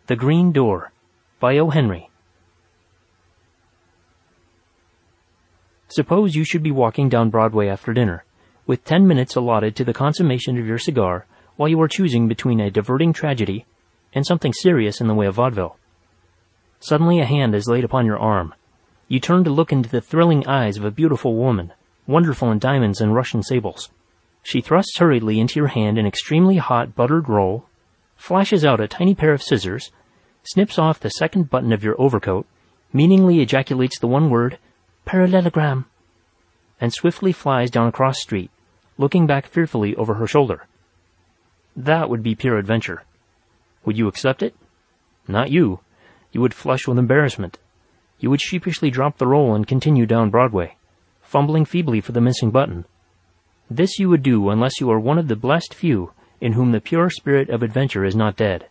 The Green Door by O. Henry. Suppose you should be walking down Broadway after dinner, with 10 minutes allotted to the consummation of your cigar while you are choosing between a diverting tragedy and something serious in the way of vaudeville. Suddenly a hand is laid upon your arm. You turn to look into the thrilling eyes of a beautiful woman, wonderful in diamonds and Russian sables. She thrusts hurriedly into your hand an extremely hot buttered roll, flashes out a tiny pair of scissors, snips off the second button of your overcoat, meaningly ejaculates the one word, "Parallelogram," and swiftly flies down a cross street, looking back fearfully over her shoulder. That would be pure adventure. Would you accept it? Not you. You would flush with embarrassment. You would sheepishly drop the roll and continue down Broadway, fumbling feebly for the missing button. This you would do unless you are one of the blessed few in whom the pure spirit of adventure is not dead.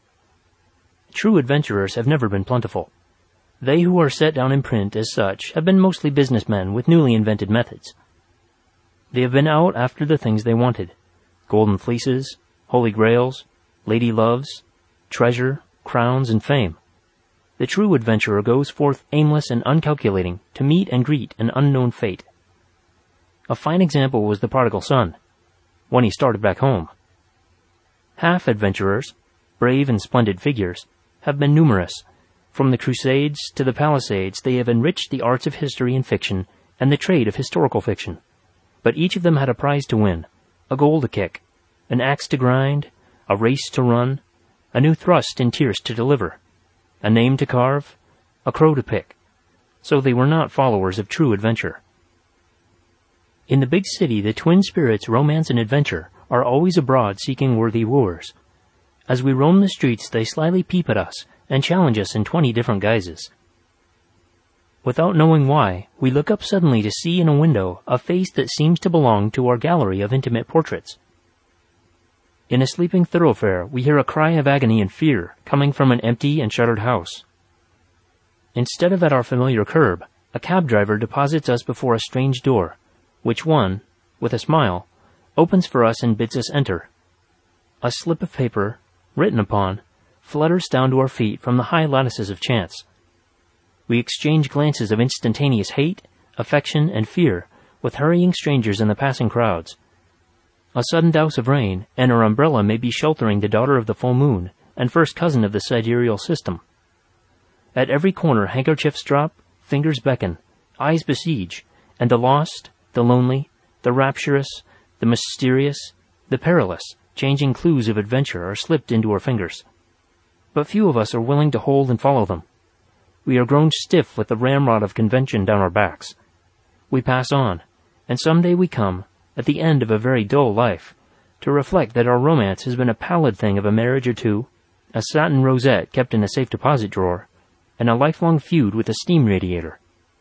True adventurers have never been plentiful. They who are set down in print as such have been mostly businessmen with newly invented methods. They have been out after the things they wanted: golden fleeces, holy grails, lady loves, treasure, crowns, and fame. The true adventurer goes forth aimless and uncalculating to meet and greet an unknown fate. A fine example was the prodigal son, when he started back home. Half adventurers, brave and splendid figures, have been numerous. From the Crusades to the Palisades, they have enriched the arts of history and fiction and the trade of historical fiction. But each of them had a prize to win, a goal to kick, an axe to grind, a race to run, a new thrust in tierce to deliver, a name to carve, a crow to pick. So they were not followers of true adventure. In the big city, the twin spirits romance and adventure are always abroad seeking worthy wooers. As we roam the streets, they slyly peep at us and challenge us in 20 different guises. Without knowing why, we look up suddenly to see in a window a face that seems to belong to our gallery of intimate portraits. In a sleeping thoroughfare, we hear a cry of agony and fear coming from an empty and shuttered house. Instead of at our familiar curb, a cab driver deposits us before a strange door, which one, with a smile, opens for us and bids us enter. A slip of paper, written upon, flutters down to our feet from the high lattices of chance. We exchange glances of instantaneous hate, affection, and fear with hurrying strangers in the passing crowds. A sudden douse of rain, and our umbrella may be sheltering the daughter of the full moon and first cousin of the sidereal system. At every corner handkerchiefs drop, fingers beckon, eyes besiege, and the lost, the lonely, the rapturous, the mysterious, the perilous, changing clues of adventure are slipped into our fingers. But few of us are willing to hold and follow them. We are grown stiff with the ramrod of convention down our backs. We pass on, and someday we come, at the end of a very dull life, to reflect that our romance has been a pallid thing of a marriage or two, a satin rosette kept in a safe deposit drawer, and a lifelong feud with a steam radiator.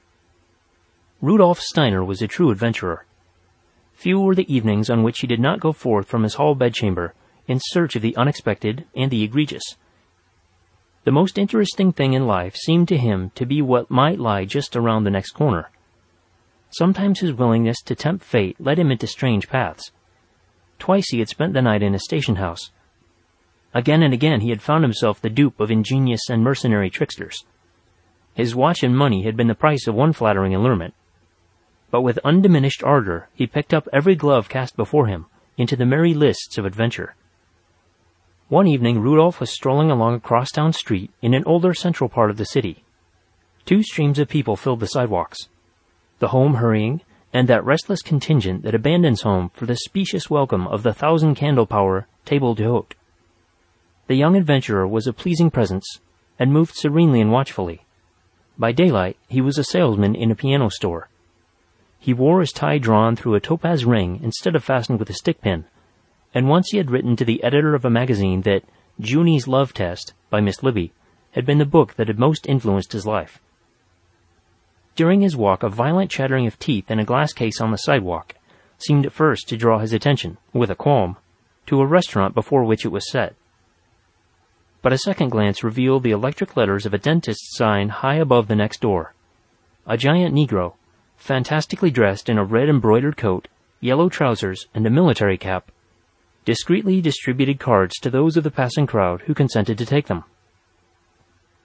Rudolf Steiner was a true adventurer. Few were the evenings on which he did not go forth from his hall bedchamber in search of the unexpected and the egregious. The most interesting thing in life seemed to him to be what might lie just around the next corner. Sometimes his willingness to tempt fate led him into strange paths. Twice he had spent the night in a station house. Again and again he had found himself the dupe of ingenious and mercenary tricksters. His watch and money had been the price of one flattering allurement. But with undiminished ardor he picked up every glove cast before him into the merry lists of adventure. One evening Rudolf was strolling along a crosstown street in an older central part of the city. Two streams of people filled the sidewalks: the home hurrying, and that restless contingent that abandons home for the specious welcome of the 1,000-candle-power table d'hôte. The young adventurer was a pleasing presence, and moved serenely and watchfully. By daylight he was a salesman in a piano store. He wore his tie drawn through a topaz ring instead of fastened with a stick pin, and once he had written to the editor of a magazine that Junie's Love Test, by Miss Libby, had been the book that had most influenced his life. During his walk, a violent chattering of teeth in a glass case on the sidewalk seemed at first to draw his attention, with a qualm, to a restaurant before which it was set. But a second glance revealed the electric letters of a dentist's sign high above the next door. A giant Negro, fantastically dressed in a red embroidered coat, yellow trousers, and a military cap, discreetly distributed cards to those of the passing crowd who consented to take them.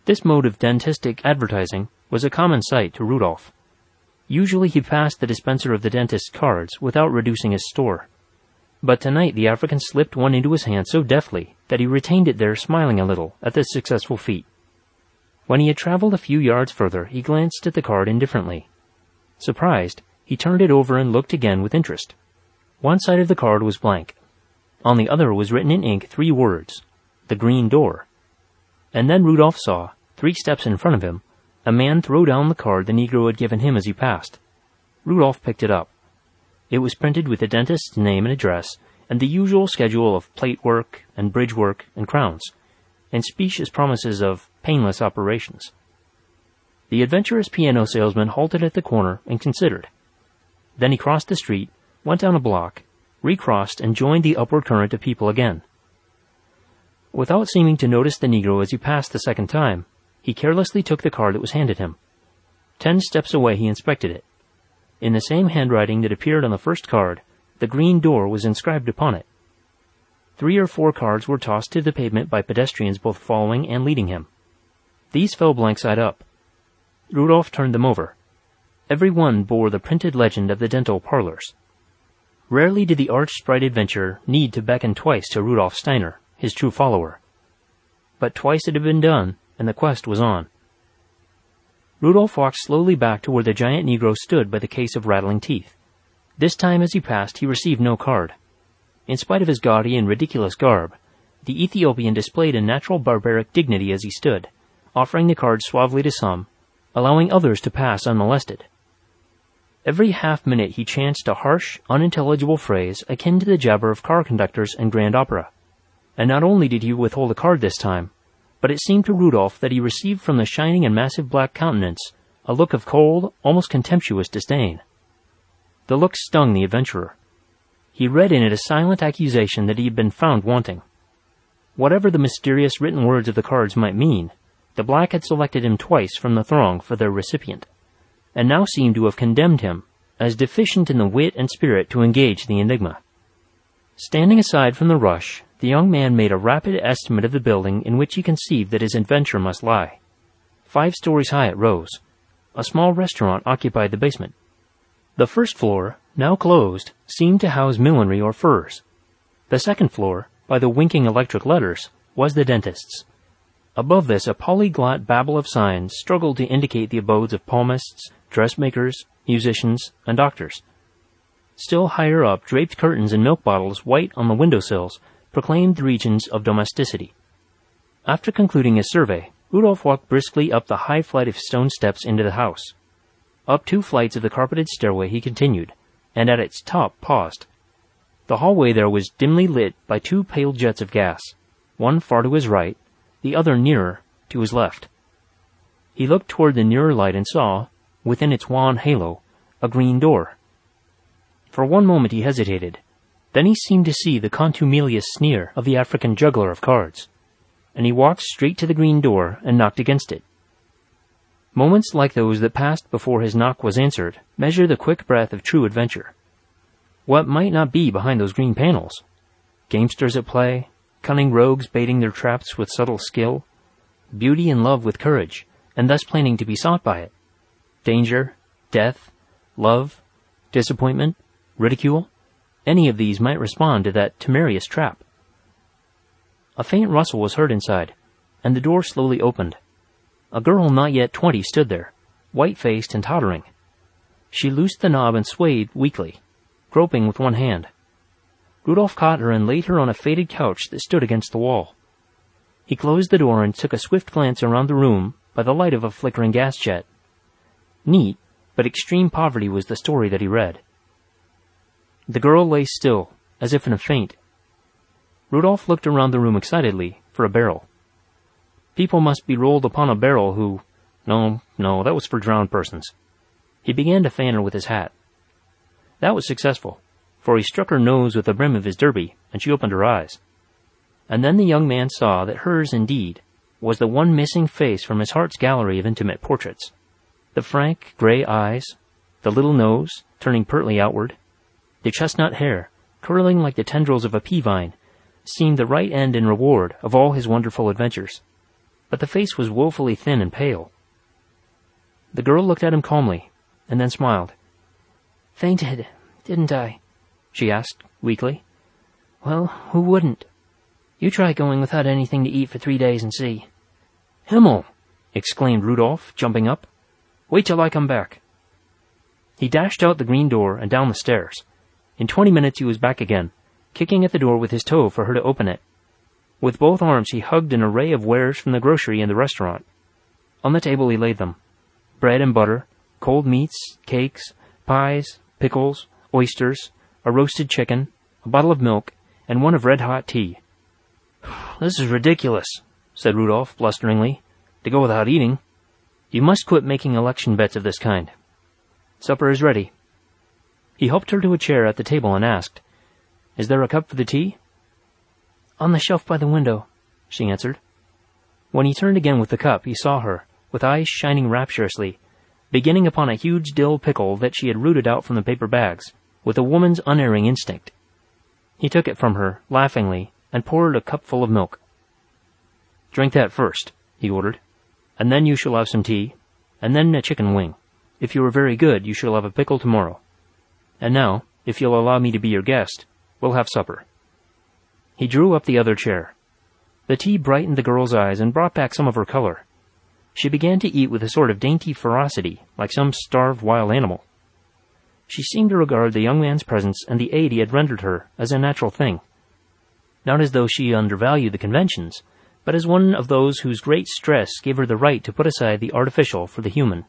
This mode of dentistic advertising was a common sight to Rudolph. Usually he passed the dispenser of the dentist's cards without reducing his store. But tonight the African slipped one into his hand so deftly that he retained it there, smiling a little at this successful feat. When he had traveled a few yards further, he glanced at the card indifferently. Surprised, he turned it over and looked again with interest. One side of the card was blank. On the other was written in ink 3 words, "The Green Door." And then Rudolph saw, 3 steps in front of him, a man throw down the card the Negro had given him as he passed. Rudolph picked it up. It was printed with the dentist's name and address, and the usual schedule of plate work and bridge work and crowns, and specious promises of painless operations. The adventurous piano salesman halted at the corner and considered. Then he crossed the street, went down a block, recrossed, and joined the upward current of people again. Without seeming to notice the Negro as he passed the second time, he carelessly took the card that was handed him. 10 steps away he inspected it. In the same handwriting that appeared on the first card, "The Green Door" was inscribed upon it. 3 or 4 cards were tossed to the pavement by pedestrians both following and leading him. These fell blank side up. Rudolph turned them over. Every one bore the printed legend of the dental parlors. Rarely did the arch-sprite adventurer need to beckon twice to Rudolph Steiner, his true follower. But twice it had been done, and the quest was on. Rudolph walked slowly back to where the giant Negro stood by the case of rattling teeth. This time as he passed he received no card. In spite of his gaudy and ridiculous garb, the Ethiopian displayed a natural barbaric dignity as he stood, offering the card suavely to some, allowing others to pass unmolested. Every half-minute he chanced a harsh, unintelligible phrase akin to the jabber of car conductors and grand opera. And not only did he withhold a card this time, but it seemed to Rudolph that he received from the shining and massive black countenance a look of cold, almost contemptuous disdain. The look stung the adventurer. He read in it a silent accusation that he had been found wanting. Whatever the mysterious written words of the cards might mean, the black had selected him twice from the throng for their recipient, and now seemed to have condemned him as deficient in the wit and spirit to engage the enigma. Standing aside from the rush, the young man made a rapid estimate of the building in which he conceived that his adventure must lie. 5 stories high it rose. A small restaurant occupied the basement. The first floor, now closed, seemed to house millinery or furs. The second floor, by the winking electric letters, was the dentist's. Above this a polyglot babble of signs struggled to indicate the abodes of palmists, dressmakers, musicians, and doctors. Still higher up, draped curtains and milk bottles white on the windowsills proclaimed the regions of domesticity. After concluding his survey, Rudolph walked briskly up the high flight of stone steps into the house. Up 2 flights of the carpeted stairway he continued, and at its top paused. The hallway there was dimly lit by 2 pale jets of gas, one far to his right, the other nearer, to his left. He looked toward the nearer light and saw, within its wan halo, a green door. For one moment he hesitated. Then he seemed to see the contumelious sneer of the African juggler of cards, and he walked straight to the green door and knocked against it. Moments like those that passed before his knock was answered measure the quick breath of true adventure. What might not be behind those green panels? Gamesters at play, cunning rogues baiting their traps with subtle skill, beauty in love with courage, and thus planning to be sought by it, danger, death, love, disappointment, ridicule. Any of these might respond to that temerarious trap. A faint rustle was heard inside, and the door slowly opened. A girl not yet 20 stood there, white-faced and tottering. She loosed the knob and swayed weakly, groping with one hand. Rudolph caught her and laid her on a faded couch that stood against the wall. He closed the door and took a swift glance around the room by the light of a flickering gas jet. Neat, but extreme poverty was the story that he read. The girl lay still, as if in a faint. Rudolph looked around the room excitedly for a barrel. People must be rolled upon a barrel who... No, that was for drowned persons. He began to fan her with his hat. That was successful, for he struck her nose with the brim of his derby, and she opened her eyes. And then the young man saw that hers, indeed, was the one missing face from his heart's gallery of intimate portraits. The frank, gray eyes, the little nose, turning pertly outward, the chestnut hair, curling like the tendrils of a pea vine, seemed the right end and reward of all his wonderful adventures. but the face was woefully thin and pale. The girl looked at him calmly, and then smiled. "Fainted, didn't I?" she asked, weakly. "Well, who wouldn't? You try going without anything to eat for 3 days and see." "Himmel!" exclaimed Rudolph, jumping up. "Wait till I come back." He dashed out the green door and down the stairs. In 20 minutes he was back again, kicking at the door with his toe for her to open it. With both arms he hugged an array of wares from the grocery and the restaurant. On the table he laid them: bread and butter, cold meats, cakes, pies, pickles, oysters, a roasted chicken, a bottle of milk, and one of red-hot tea. "This is ridiculous," said Rudolph blusteringly, "to go without eating. You must quit making election bets of this kind. Supper is ready." He helped her to a chair at the table and asked, "Is there a cup for the tea?" "On the shelf by the window," she answered. When he turned again with the cup, he saw her, with eyes shining rapturously, beginning upon a huge dill pickle that she had rooted out from the paper bags, with a woman's unerring instinct. He took it from her, laughingly, and poured a cupful of milk. "Drink that first," he ordered, "and then you shall have some tea, and then a chicken wing. If you are very good, you shall have a pickle tomorrow. And now, if you'll allow me to be your guest, we'll have supper." He drew up the other chair. The tea brightened the girl's eyes and brought back some of her color. She began to eat with a sort of dainty ferocity, like some starved wild animal. She seemed to regard the young man's presence and the aid he had rendered her as a natural thing, not as though she undervalued the conventions, but as one of those whose great stress gave her the right to put aside the artificial for the human.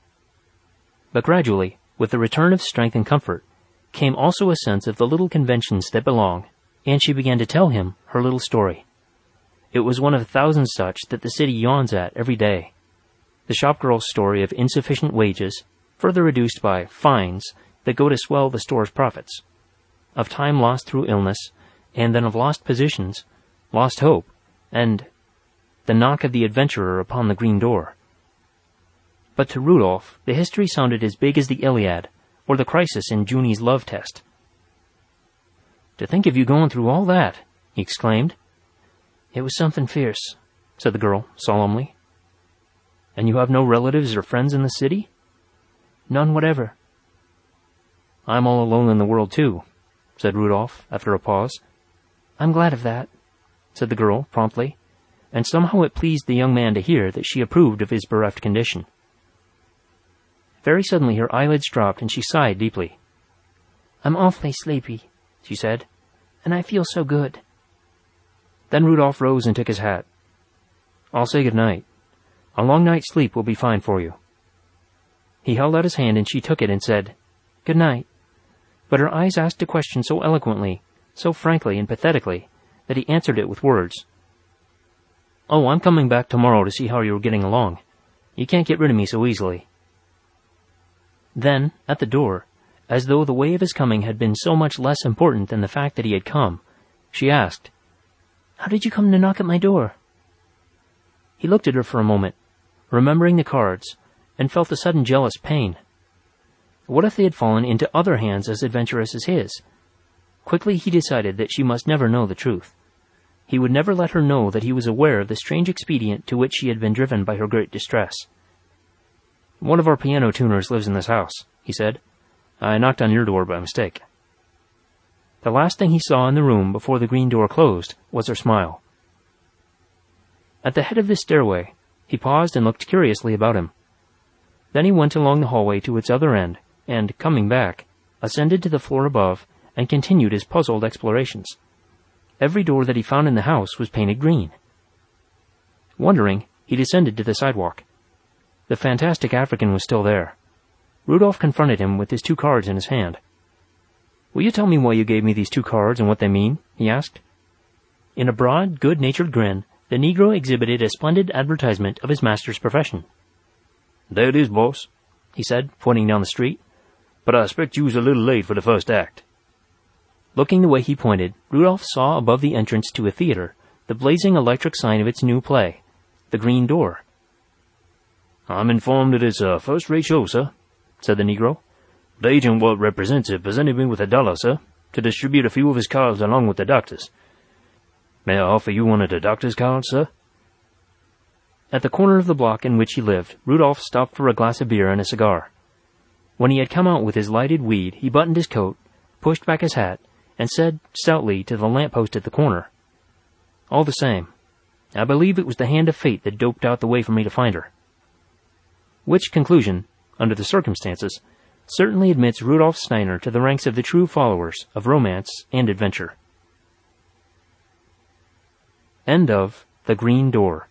But gradually, with the return of strength and comfort, came also a sense of the little conventions that belong, and she began to tell him her little story. It was one of thousands such that the city yawns at every day. The shopgirl's story of insufficient wages, further reduced by fines that go to swell the store's profits, of time lost through illness, and then of lost positions, lost hope, and the knock of the adventurer upon the green door. But to Rudolph, the history sounded as big as the Iliad, or the crisis in Junie's love test. "To think of you going through all that!" he exclaimed. "It was something fierce," said the girl, solemnly. "And you have no relatives or friends in the city?" "None whatever." "I'm all alone in the world, too," said Rudolph, after a pause. "I'm glad of that," said the girl, promptly, and somehow it pleased the young man to hear that she approved of his bereft condition. Very suddenly her eyelids dropped and she sighed deeply. "I'm awfully sleepy," she said, "and I feel so good." Then Rudolph rose and took his hat. "I'll say good night. A long night's sleep will be fine for you." He held out his hand and she took it and said, "Good night," but her eyes asked a question so eloquently, so frankly and pathetically, that he answered it with words. "Oh, I'm coming back tomorrow to see how you're getting along. You can't get rid of me so easily." Then, at the door, as though the way of his coming had been so much less important than the fact that he had come, she asked, "How did you come to knock at my door?" He looked at her for a moment, remembering the cards, and felt a sudden jealous pain. What if they had fallen into other hands as adventurous as his? Quickly he decided that she must never know the truth. He would never let her know that he was aware of the strange expedient to which she had been driven by her great distress. "One of our piano tuners lives in this house," he said. "I knocked on your door by mistake." The last thing he saw in the room before the green door closed was her smile. At the head of the stairway, he paused and looked curiously about him. Then he went along the hallway to its other end, and, coming back, ascended to the floor above and continued his puzzled explorations. Every door that he found in the house was painted green. Wondering, he descended to the sidewalk. The fantastic African was still there. Rudolph confronted him with his 2 cards in his hand. "Will you tell me why you gave me these 2 cards and what they mean?" he asked. In a broad, good-natured grin, the Negro exhibited a splendid advertisement of his master's profession. "There it is, boss," he said, pointing down the street. "But I expect you was a little late for the first act." Looking the way he pointed, Rudolph saw above the entrance to a theater the blazing electric sign of its new play, The Green Door. "I'm informed it is a first-rate show, sir," said the Negro. "The agent what represents it presented me with $1, sir, to distribute a few of his cards along with the doctor's. May I offer you one of the doctor's cards, sir?" At the corner of the block in which he lived, Rudolph stopped for a glass of beer and a cigar. When he had come out with his lighted weed, he buttoned his coat, pushed back his hat, and said, stoutly, to the lamp-post at the corner, "All the same, I believe it was the hand of fate that doped out the way for me to find her." Which conclusion, under the circumstances, certainly admits Rudolf Steiner to the ranks of the true followers of romance and adventure. End of The Green Door.